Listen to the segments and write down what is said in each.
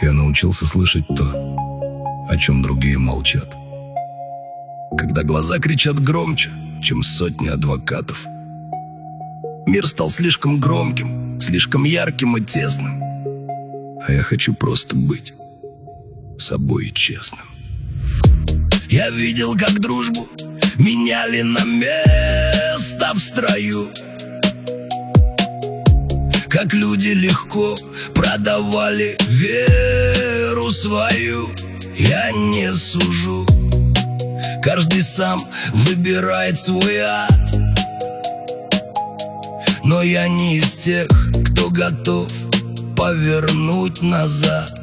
Я научился слышать то, о чем другие молчат. Когда глаза кричат громче, чем сотни адвокатов. Мир стал слишком громким, слишком ярким и тесным. А я хочу просто быть собой и честным. Я видел, как дружбу меняли на место в строю, как люди легко продавали веру свою. Я не сужу, каждый сам выбирает свой ад. Но я не из тех, кто готов повернуть назад.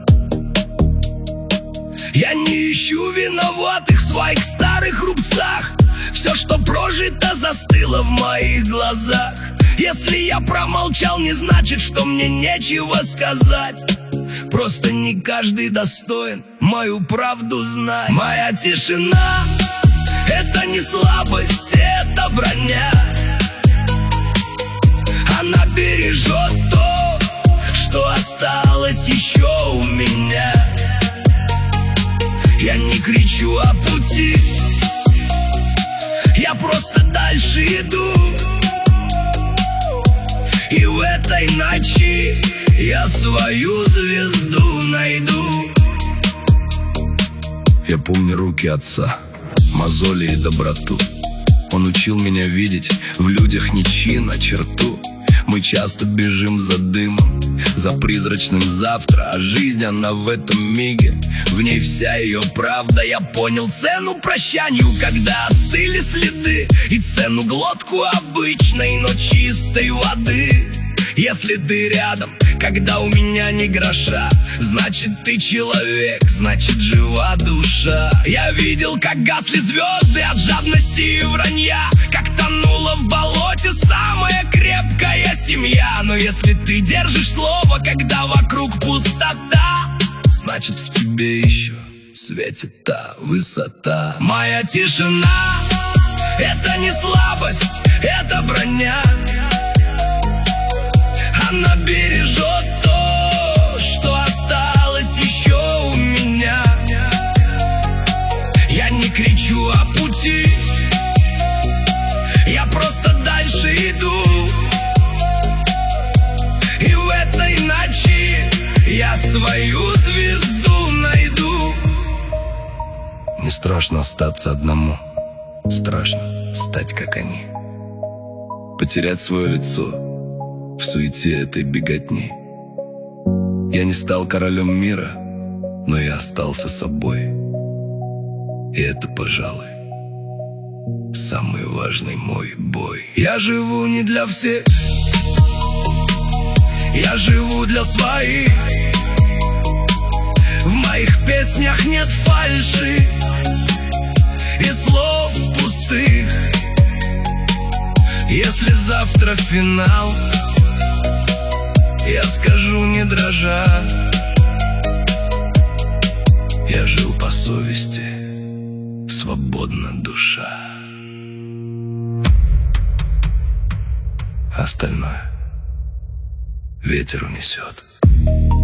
Я не ищу виноватых в своих старых рубцах. Все, что прожито, застыло в моих глазах. Если я промолчал, не значит, что мне нечего сказать. Просто не каждый достоин мою правду знать. Моя тишина — это не слабость, это броня. Она бережет то, что осталось еще у меня. Я не кричу о пути, я просто дальше иду. И в этой ночи я свою звезду найду. Я помню руки отца, мозоли и доброту. Он учил меня видеть в людях не чин, а черту. Мы часто бежим за дымом, за призрачным завтра. А жизнь, она в этом миге, в ней вся ее правда. Я понял цену прощанию, когда остыли следы, и цену глотку обычной, но чистой воды. Если ты рядом, когда у меня ни гроша, значит ты человек, значит жива душа. Я видел, как гасли звезды от жадности и вранья, как тонула в болоте самая крепкая семья. Но если ты держишь слово, когда вокруг пустота, значит в тебе еще светит та высота. Моя тишина — это не слабость, это броня. Она бережет то, что осталось еще у меня. Я не кричу о пути, я просто дальше иду. И в этой ночи я свою звезду найду. Не страшно остаться одному, страшно стать как они. Потерять свое лицо в суете этой беготни. Я не стал королем мира, но я остался собой. И это, пожалуй, самый важный мой бой. Я живу не для всех, я живу для своих. В моих песнях нет фальши и слов пустых. Если завтра финал, я скажу не дрожа: я жил по совести, свободна душа. Остальное ветер унесет.